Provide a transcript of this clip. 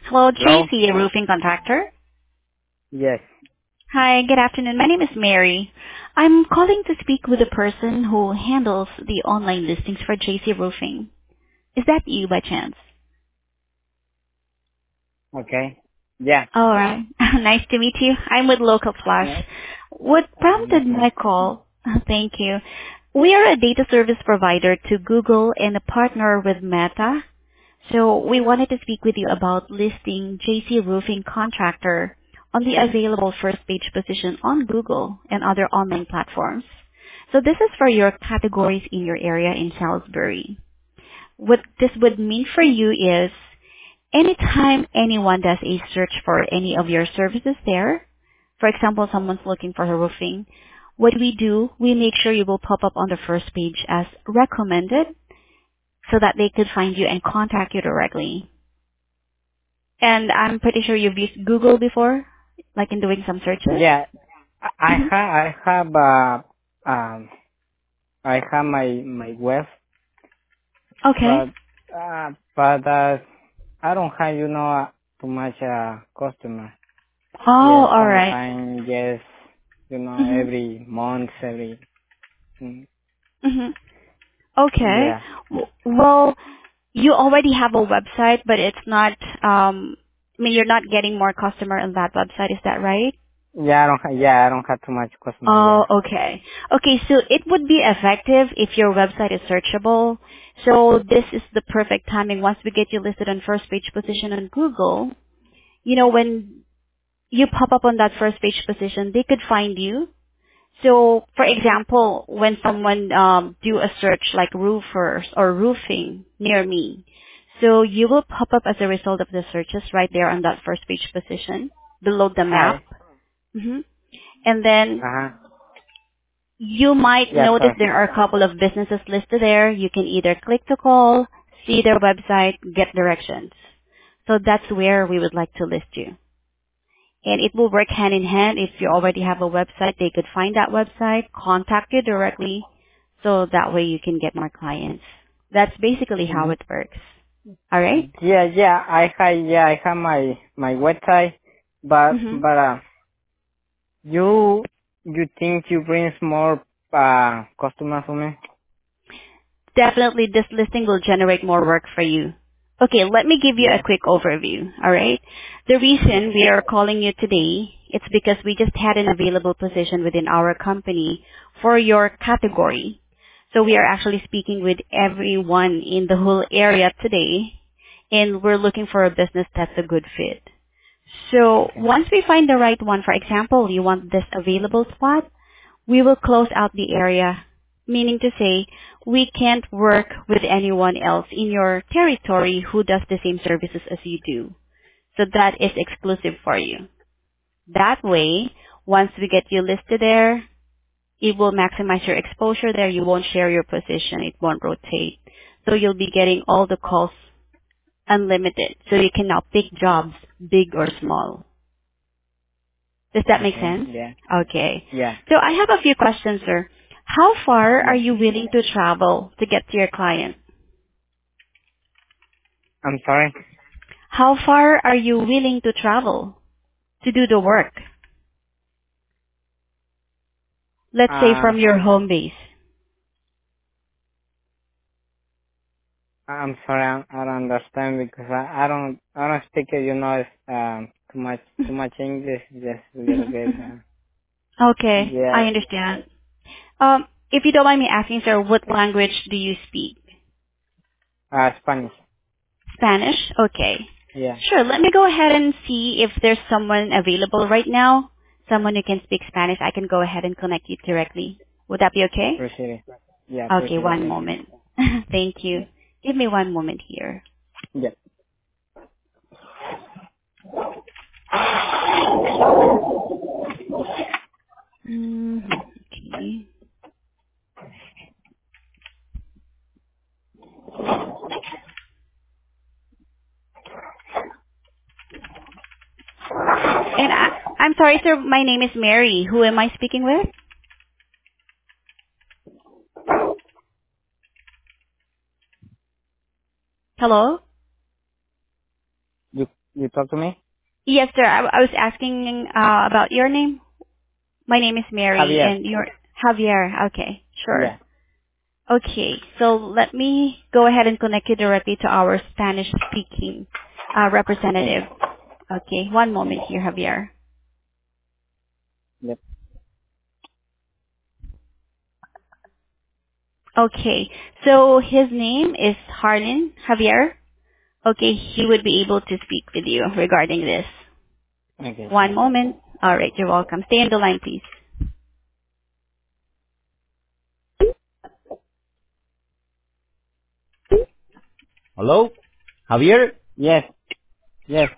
Hello, Hello? JC, a roofing contractor. Yes. Hi, good afternoon. My name is Mary. I'm calling to speak with the person who handles the online listings for JC Roofing. Is that you by chance? Okay. Yeah. All right. Nice to meet you. I'm with Local Flash. Yeah. What Nice prompted to meet my call? Thank you. We are a data service provider to Google and a partner with Meta. So we wanted to speak with you about listing JC Roofing Contractor on the available first page position on Google and other online platforms. So this is for your categories in your area in Salisbury. What this would mean for you is anytime anyone does a search for any of your services there, for example, someone's looking for a roofing, what we do, we make sure you will pop up on the first page as recommended so that they could find you and contact you directly. And I'm pretty sure you've used Google before, like in doing some you. searches. Yeah. Mhm. Um I have my web, Okay. but I don't have too much customer. Oh, Yes, all right. sometimes yes, Mhm. every month, every mm, Mhm. Okay. yeah. Well, you already have a website, but it's not. I mean, you're not getting more customer on that website. Is that right? I don't have too much customer, Oh, yeah. okay. Okay, so it would be effective if your website is searchable. So this is the perfect timing. Once we get you listed on first page position on Google, when you pop up on that first page position, they could find you. So, for example, when someone do a search like roofers or roofing near me, so you will pop up as a result of the searches right there on that first page position below the map. Hi. hmm And then Uh-huh. you might Yeah, notice sorry. there are a couple of businesses listed there. You can either click to call, see their website, get directions. So that's where we would like to list you. And it will work hand in hand. If you already have a website, they could find that website, contact you directly, so that way you can get more clients. That's basically how it works. All right? I have my website, but Mm-hmm. you think you brings more customers for me? Definitely this listing will generate more work for you. Okay, let me give you a Yeah. quick overview, alright? The reason we are calling you today, it's because we just had an available position within our company for your category. So we are actually speaking with everyone in the whole area today, and we're looking for a business that's a good fit. So Okay. once we find the right one, for example, you want this available spot, we will close out the area, meaning to say we can't work with anyone else in your territory who does the same services as you do. So that is exclusive for you. That way, once we get you listed there, it will maximize your exposure there. You won't share your position. It won't rotate. So you'll be getting all the calls unlimited. So you can now pick jobs, big or small. Does that make Okay. sense? Yeah. Okay. Yeah. So I have a few questions, sir. How far are Yeah. you willing to travel to get to your client? I'm sorry. How far are you willing to travel to do the work? Let's say Uh, from your home base. I'm sorry. I don't understand because I don't speak too much English. Just a little bit. Okay, Yeah. I understand. If you don't mind me asking, sir, what language do you speak? Spanish. Spanish? Okay. Yeah. Sure, let me go ahead and see if there's someone available right now. Someone who can speak Spanish. I can go ahead and connect you directly. Would that be okay? Appreciate it. Yeah. Okay, Appreciate it. one Thank you. moment. Thank you. Give me one moment here. Yeah. Okay. And I'm sorry, sir. My name is Mary. Who am I speaking with? Hello? You You talk to me? Yes, sir. I was asking about your name. My name is Mary, Javier. and you're Javier. Okay, sure. Yeah. Okay, so let me go ahead and connect you directly to our Spanish-speaking Okay. representative. Okay, one moment here, Javier. Yep. Okay, so his name is Harlan Javier. Okay, he would be able to speak with you regarding this. Okay, One thanks. moment. All right, you're welcome. Stay on the line, please. Hello? Javier? Yes. Yes.